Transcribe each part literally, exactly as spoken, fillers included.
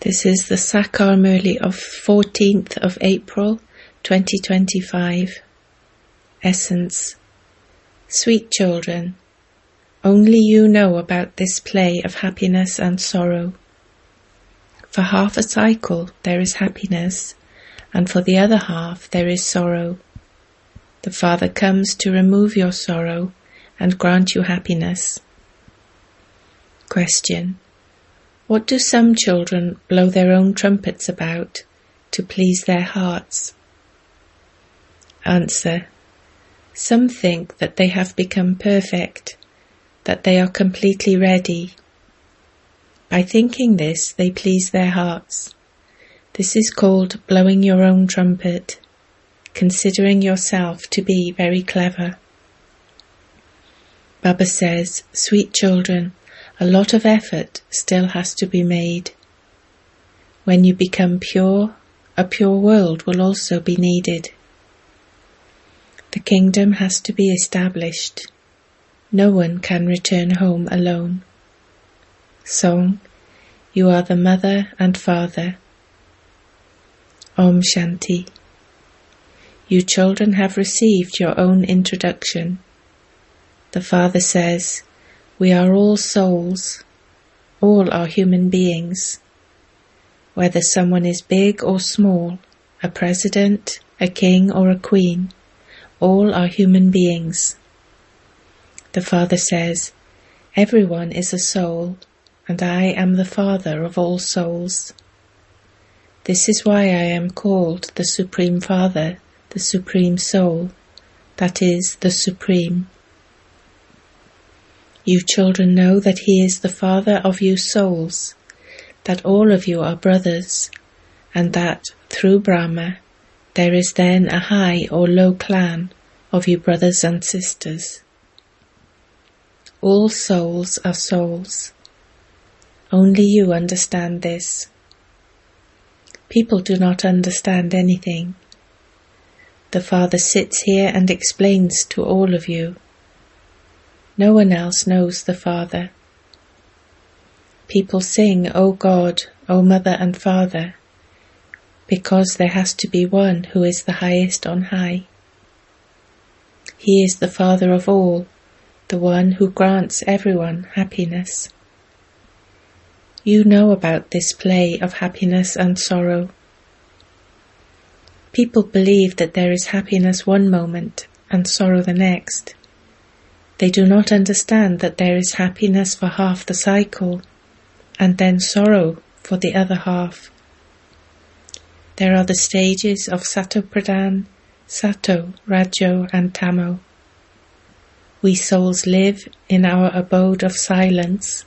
This is the Sakar Murli of fourteenth of April, twenty twenty-five. Essence. Sweet children, only you know about this play of happiness and sorrow. For half a cycle there is happiness, and for the other half there is sorrow. The Father comes to remove your sorrow and grant you happiness. Question. What do some children blow their own trumpets about to please their hearts? Answer. Some think that they have become perfect, that they are completely ready. By thinking this, they please their hearts. This is called blowing your own trumpet, considering yourself to be very clever. Baba says, sweet children, a lot of effort still has to be made. When you become pure, a pure world will also be needed. The kingdom has to be established. No one can return home alone. Song. You are the mother and father. Om Shanti. You children have received your own introduction. The Father says, we are all souls. All are human beings. Whether someone is big or small, a president, a king or a queen, all are human beings. The Father says, everyone is a soul, and I am the Father of all souls. This is why I am called the Supreme Father, the Supreme Soul, that is, the Supreme. You children know that He is the Father of you souls, that all of you are brothers, and that, through Brahma, there is then a high or low clan of you brothers and sisters. All souls are souls. Only you understand this. People do not understand anything. The Father sits here and explains to all of you. No one else knows the Father. People sing, O God, O Mother and Father, because there has to be one who is the highest on high. He is the Father of all, the one who grants everyone happiness. You know about this play of happiness and sorrow. People believe that there is happiness one moment and sorrow the next. They do not understand that there is happiness for half the cycle, and then sorrow for the other half. There are the stages of Sato Pradhan, Sato, Rajo and Tamo. We souls live in our abode of silence.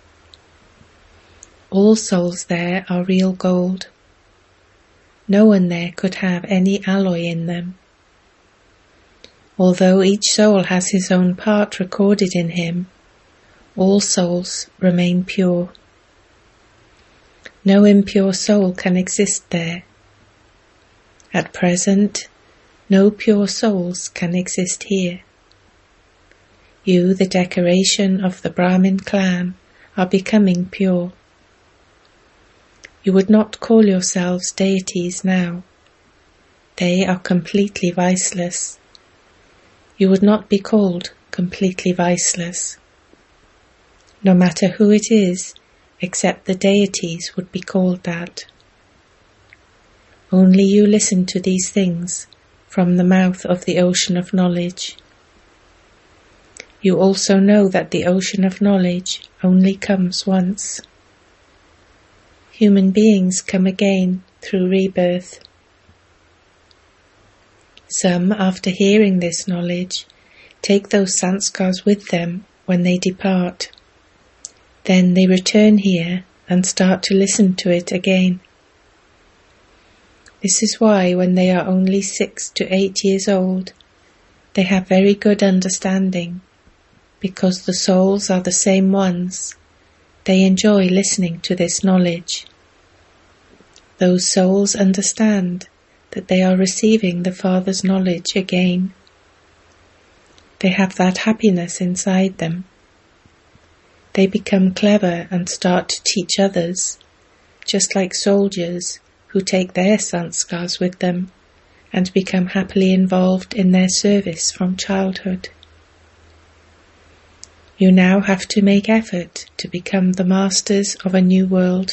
All souls there are real gold. No one there could have any alloy in them. Although each soul has his own part recorded in him, all souls remain pure. No impure soul can exist there. At present, no pure souls can exist here. You, the decoration of the Brahmin clan, are becoming pure. You would not call yourselves deities now. They are completely viceless. You would not be called completely viceless. No matter who it is, except the deities would be called that. Only you listen to these things from the mouth of the ocean of knowledge. You also know that the ocean of knowledge only comes once. Human beings come again through rebirth. Some, after hearing this knowledge, take those sanskars with them when they depart. Then they return here and start to listen to it again. This is why when they are only six to eight years old, they have very good understanding, because the souls are the same ones. They enjoy listening to this knowledge. Those souls understand that they are receiving the Father's knowledge again. They have that happiness inside them. They become clever and start to teach others, just like soldiers who take their sanskars with them and become happily involved in their service from childhood. You now have to make effort to become the masters of a new world.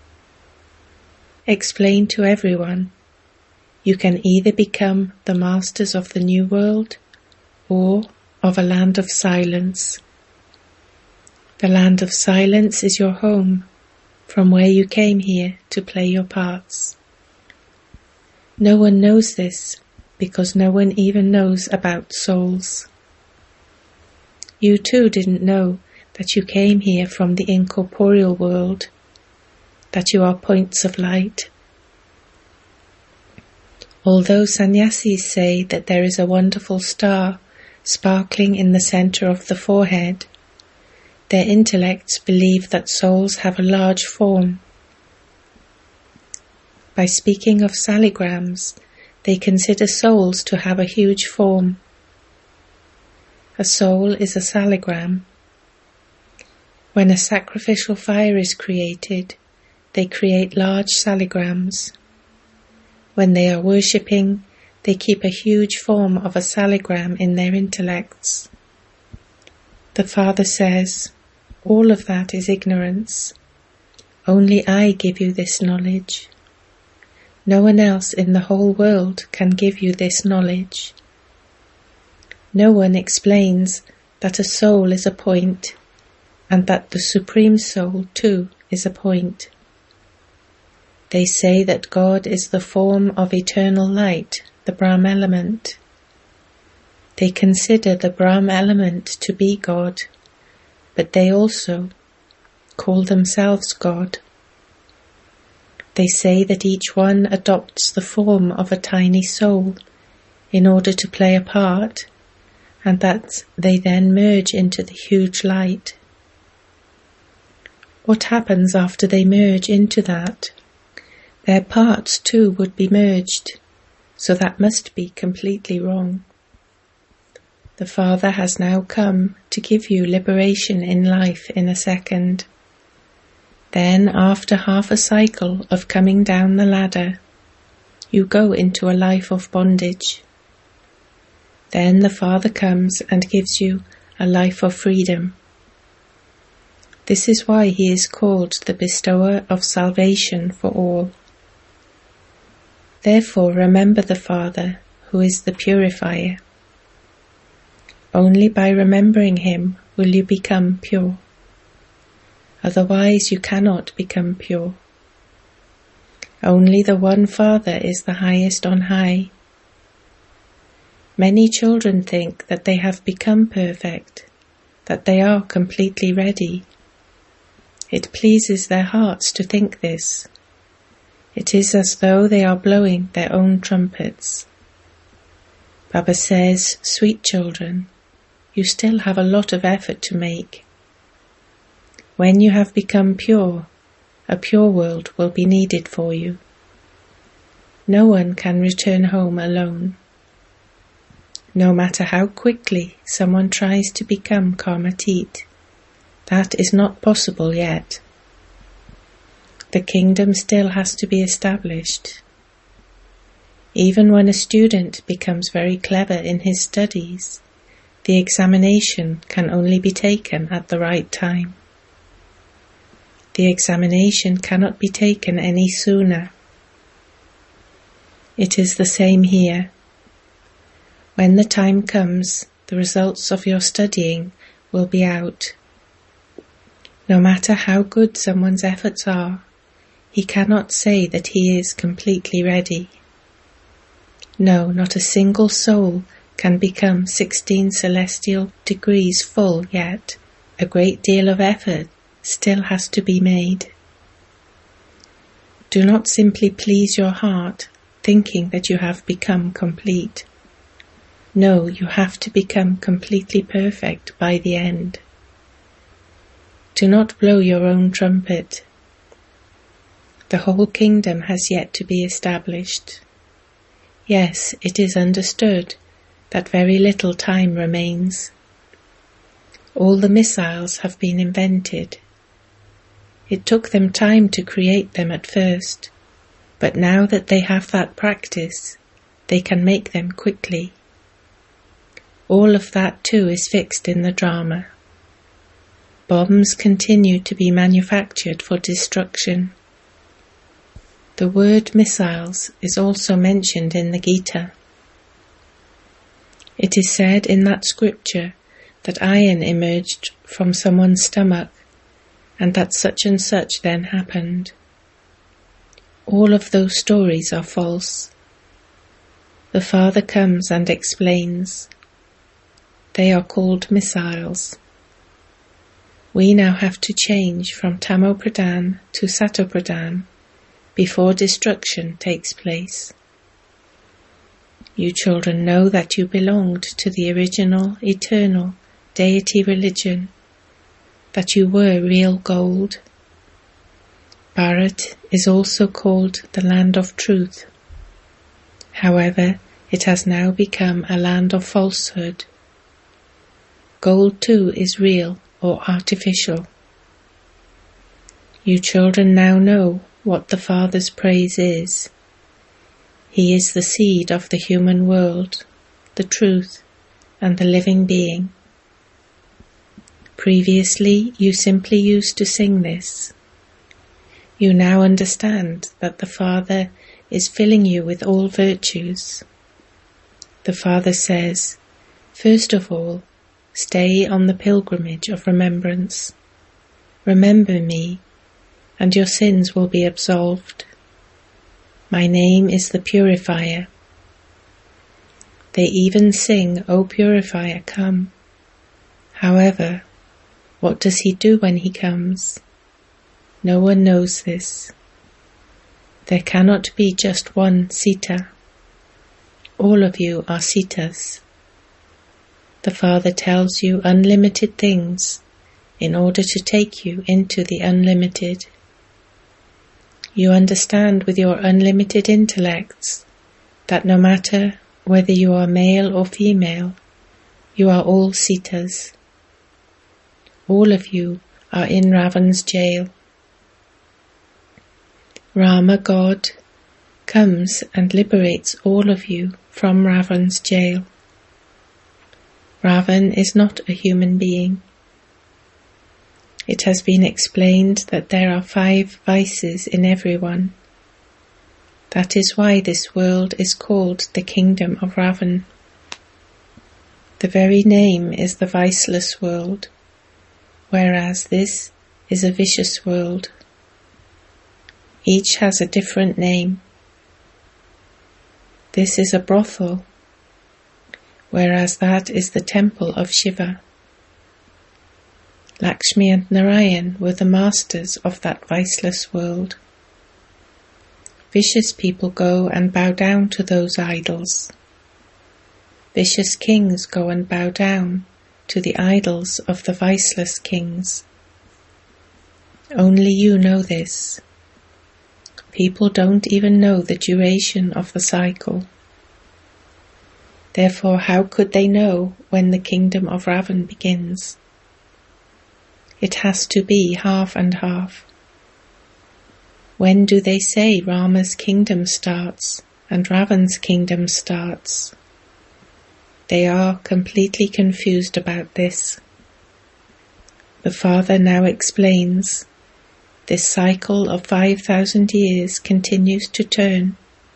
Explain to everyone, you can either become the masters of the new world or of a land of silence. The land of silence is your home, from where you came here to play your parts. No one knows this, because no one even knows about souls. You too didn't know that you came here from the incorporeal world, that you are points of light. Although sannyasis say that there is a wonderful star sparkling in the center of the forehead, their intellects believe that souls have a large form. By speaking of saligrams, they consider souls to have a huge form. A soul is a saligram. When a sacrificial fire is created, they create large saligrams. When they are worshipping, they keep a huge form of a saligram in their intellects. The Father says, all of that is ignorance. Only I give you this knowledge. No one else in the whole world can give you this knowledge. No one explains that a soul is a point, and that the Supreme Soul too is a point. They say that God is the form of eternal light, the Brahm element. They consider the Brahm element to be God, but they also call themselves God. They say that each one adopts the form of a tiny soul in order to play a part, and that they then merge into the huge light. What happens after they merge into that? Their parts too would be merged, so that must be completely wrong. The Father has now come to give you liberation in life in a second. Then, after half a cycle of coming down the ladder, you go into a life of bondage. Then the Father comes and gives you a life of freedom. This is why he is called the bestower of salvation for all. Therefore remember the Father, who is the purifier. Only by remembering him will you become pure. Otherwise you cannot become pure. Only the one Father is the highest on high. Many children think that they have become perfect, that they are completely ready. It pleases their hearts to think this. It is as though they are blowing their own trumpets. Baba says, sweet children, you still have a lot of effort to make. When you have become pure, a pure world will be needed for you. No one can return home alone. No matter how quickly someone tries to become Karmatit, that is not possible yet. The kingdom still has to be established. Even when a student becomes very clever in his studies, the examination can only be taken at the right time. The examination cannot be taken any sooner. It is the same here. When the time comes, the results of your studying will be out. No matter how good someone's efforts are, he cannot say that he is completely ready. No, not a single soul can become sixteen celestial degrees full yet. A great deal of effort still has to be made. Do not simply please your heart, thinking that you have become complete. No, you have to become completely perfect by the end. Do not blow your own trumpet. The whole kingdom has yet to be established. Yes, it is understood that very little time remains. All the missiles have been invented. It took them time to create them at first, but now that they have that practice, they can make them quickly. All of that too is fixed in the drama. Bombs continue to be manufactured for destruction. The word missiles is also mentioned in the Gita. It is said in that scripture that iron emerged from someone's stomach and that such and such then happened. All of those stories are false. The Father comes and explains. They are called missiles. We now have to change from Tamo Pradhan to Sato Pradhan before destruction takes place. You children know that you belonged to the original, eternal, deity religion, that you were real gold. Bharat is also called the land of truth. However, it has now become a land of falsehood. Gold too is real or artificial. You children now know what the Father's praise is. He is the seed of the human world, the truth, and the living being. Previously, you simply used to sing this. You now understand that the Father is filling you with all virtues. The Father says, first of all, stay on the pilgrimage of remembrance. Remember me, and your sins will be absolved. My name is the Purifier. They even sing, O Purifier, come. However, what does he do when he comes? No one knows this. There cannot be just one Sita. All of you are Sitas. The Father tells you unlimited things in order to take you into the unlimited. You understand with your unlimited intellects that no matter whether you are male or female, you are all Sitas. All of you are in Ravan's jail. Rama, God, comes and liberates all of you from Ravan's jail. Ravan is not a human being. It has been explained that there are five vices in everyone. That is why this world is called the kingdom of Ravan. The very name is the viceless world, whereas this is a vicious world. Each has a different name. This is a brothel, whereas that is the temple of Shiva. Lakshmi and Narayan were the masters of that viceless world. Vicious people go and bow down to those idols. Vicious kings go and bow down to the idols of the viceless kings. Only you know this. People don't even know the duration of the cycle. Therefore, how could they know when the kingdom of Ravan begins? It has to be half and half. When do they say Rama's kingdom starts and Ravan's kingdom starts? They are completely confused about this. The Father now explains, this cycle of five thousand years continues to turn.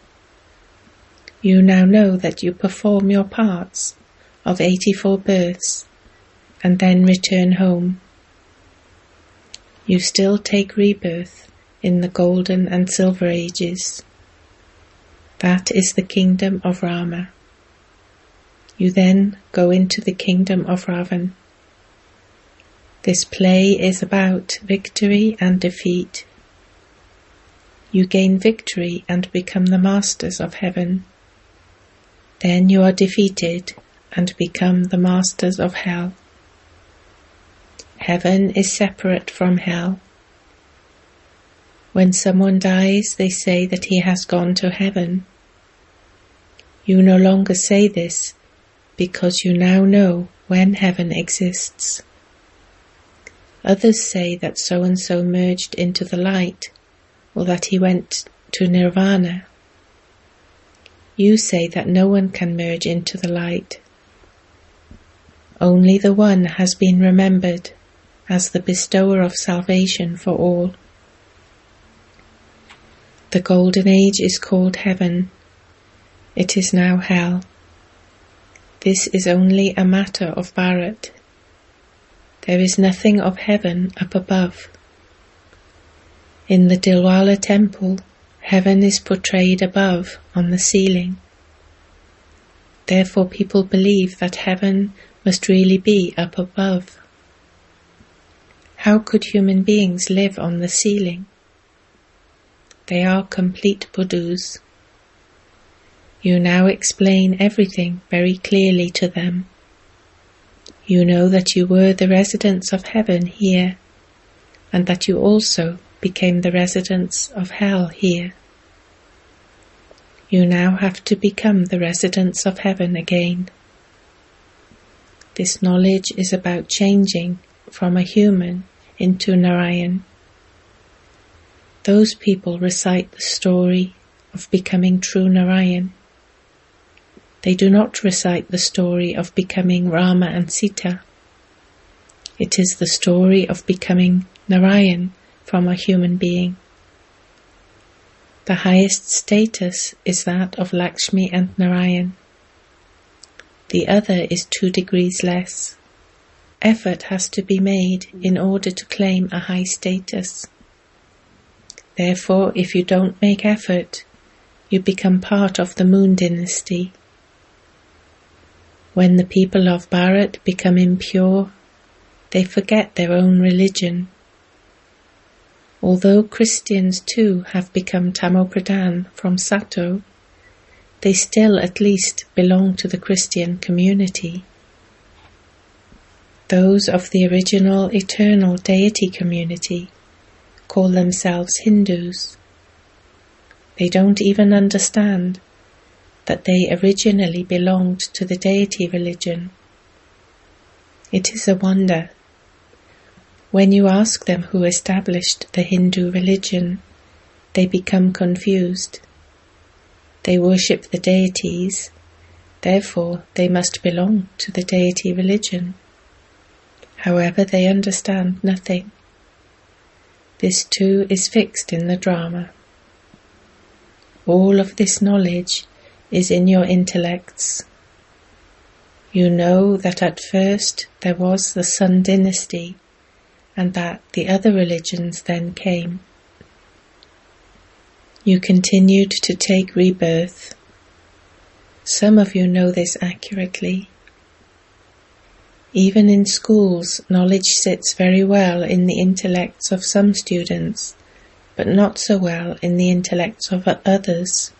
You now know that you perform your parts of eighty-four births and then return home. You still take rebirth in the golden and silver ages. That is the kingdom of Rama. You then go into the kingdom of Ravan. This play is about victory and defeat. You gain victory and become the masters of heaven. Then you are defeated and become the masters of hell. Heaven is separate from hell. When someone dies, they say that he has gone to heaven. You no longer say this because you now know when heaven exists. Others say that so-and-so merged into the light, or that he went to nirvana. You say that no one can merge into the light. Only the One has been remembered as the bestower of salvation for all. The Golden Age is called heaven. It is now hell. This is only a matter of Bharat. There is nothing of heaven up above. In the Dilwala temple, heaven is portrayed above on the ceiling. Therefore people believe that heaven must really be up above. How could human beings live on the ceiling? They are complete Budhus. You now explain everything very clearly to them. You know that you were the residents of heaven here, and that you also became the residents of hell here. You now have to become the residents of heaven again. This knowledge is about changing from a human into Narayan. Those people recite the story of becoming true Narayan. They do not recite the story of becoming Rama and Sita. It is the story of becoming Narayan from a human being. The highest status is that of Lakshmi and Narayan. The other is two degrees less. Effort has to be made in order to claim a high status. Therefore, if you don't make effort, you become part of the Moon dynasty. When the people of Bharat become impure, they forget their own religion. Although Christians too have become Tamopradhan from Sato, they still at least belong to the Christian community. Those of the original eternal deity community call themselves Hindus. They don't even understand that they originally belonged to the deity religion. It is a wonder. When you ask them who established the Hindu religion, they become confused. They worship the deities, therefore they must belong to the deity religion. However, they understand nothing. This too is fixed in the drama. All of this knowledge is in your intellects. You know that at first there was the Sun dynasty, and that the other religions then came. You continued to take rebirth. Some of you know this accurately. Even in schools, knowledge sits very well in the intellects of some students, but not so well in the intellects of others.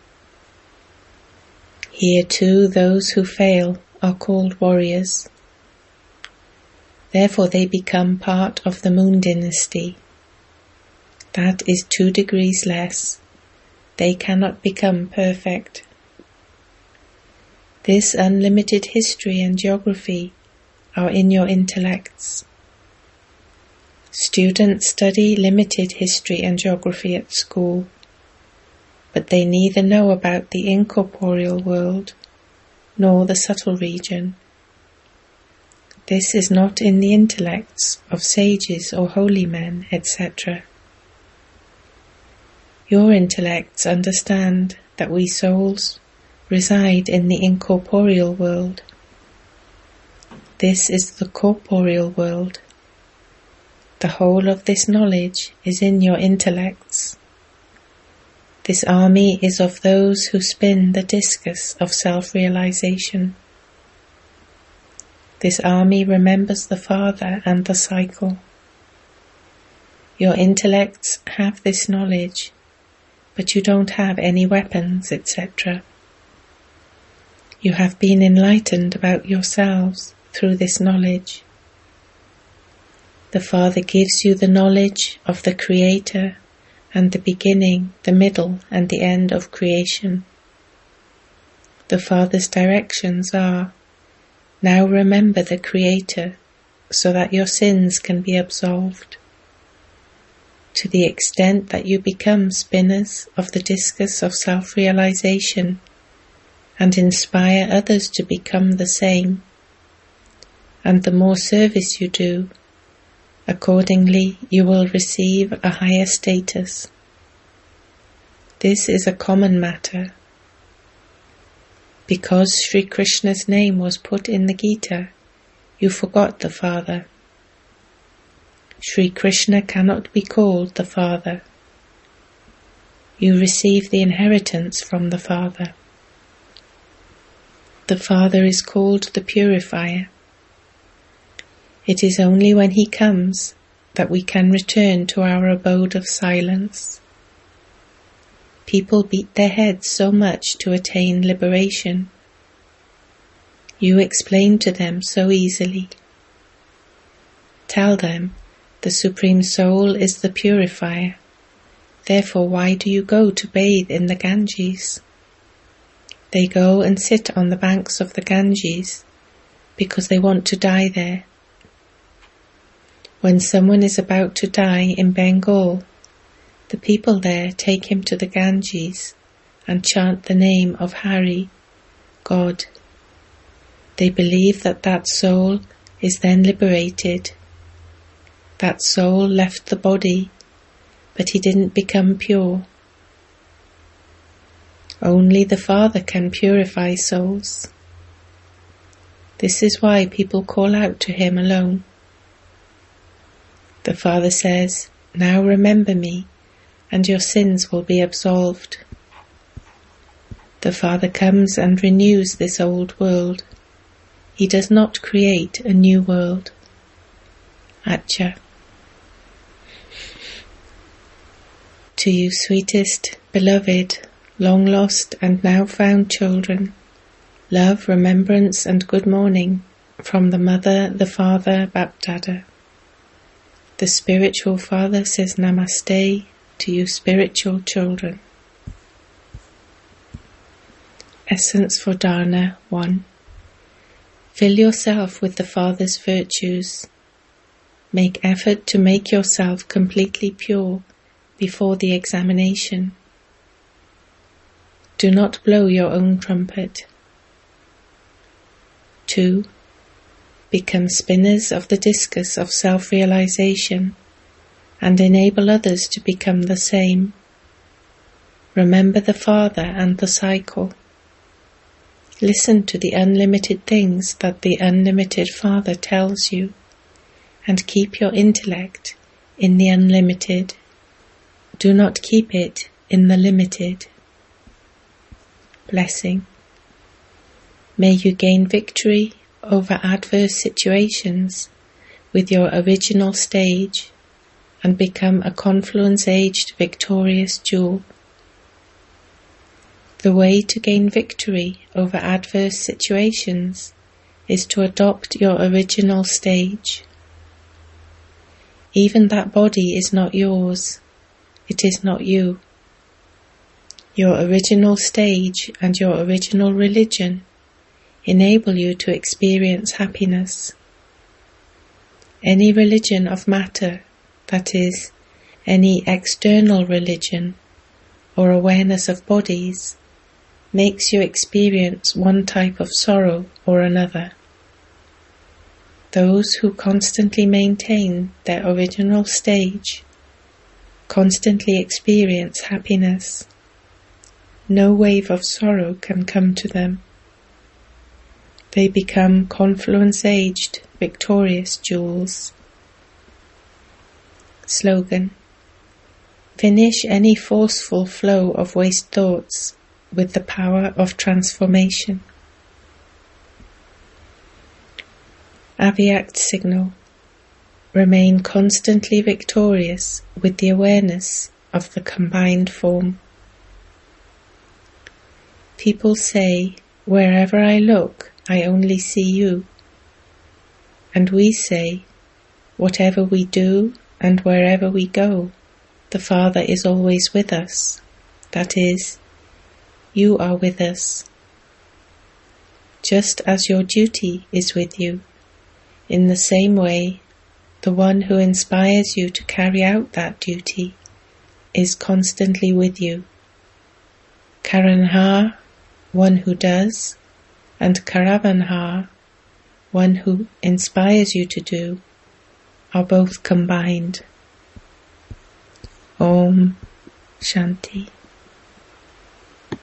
Here too, those who fail are called warriors. Therefore they become part of the Moon dynasty. That is two degrees less. They cannot become perfect. This unlimited history and geography are in your intellects. Students study limited history and geography at school, but they neither know about the incorporeal world nor the subtle region. This is not in the intellects of sages or holy men, et cetera. Your intellects understand that we souls reside in the incorporeal world. This is the corporeal world. The whole of this knowledge is in your intellects. This army is of those who spin the discus of self-realization. This army remembers the Father and the cycle. Your intellects have this knowledge, but you don't have any weapons, et cetera. You have been enlightened about yourselves through this knowledge. The Father gives you the knowledge of the Creator and the beginning, the middle, and the end of creation. The Father's directions are, now remember the Creator so that your sins can be absolved. To the extent that you become spinners of the discus of self-realization and inspire others to become the same, and the more service you do, accordingly you will receive a higher status. This is a common matter. Because Sri Krishna's name was put in the Gita, you forgot the Father. Sri Krishna cannot be called the Father. You receive the inheritance from the Father. The Father is called the Purifier. It is only when He comes that we can return to our abode of silence. People beat their heads so much to attain liberation. You explain to them so easily. Tell them, the Supreme Soul is the purifier. Therefore, why do you go to bathe in the Ganges? They go and sit on the banks of the Ganges because they want to die there. When someone is about to die in Bengal, the people there take him to the Ganges and chant the name of Hari, God. They believe that that soul is then liberated. That soul left the body, but he didn't become pure. Only the Father can purify souls. This is why people call out to Him alone. The Father says, now remember me, and your sins will be absolved. The Father comes and renews this old world. He does not create a new world. Atcha. To you, sweetest, beloved, long lost and now found children, love, remembrance and good morning from the Mother, the Father, Bapdada. The Spiritual Father says Namaste to you spiritual children. Essence for Dharna one. Fill yourself with the Father's virtues. Make effort to make yourself completely pure before the examination. Do not blow your own trumpet. two. Become spinners of the discus of self-realization and enable others to become the same. Remember the Father and the cycle. Listen to the unlimited things that the unlimited Father tells you, and keep your intellect in the unlimited. Do not keep it in the limited. Blessing. May you gain victory over adverse situations with your original stage and become a confluence-aged victorious jewel. The way to gain victory over adverse situations is to adopt your original stage. Even that body is not yours. It is not you. Your original stage and your original religion enable you to experience happiness. Any religion of matter, that is, any external religion or awareness of bodies, makes you experience one type of sorrow or another. Those who constantly maintain their original stage constantly experience happiness. No wave of sorrow can come to them. They become confluence-aged, victorious jewels. Slogan. Finish any forceful flow of waste thoughts with the power of transformation. Avyact signal. Remain constantly victorious with the awareness of the combined form. People say, wherever I look, I only see you. And we say, whatever we do and wherever we go, the Father is always with us. That is, you are with us. Just as your duty is with you, In the same way, the one who inspires you to carry out that duty is constantly with you. Karanha, one who does, and Karavanha, one who inspires you to do, are both combined. Om Shanti.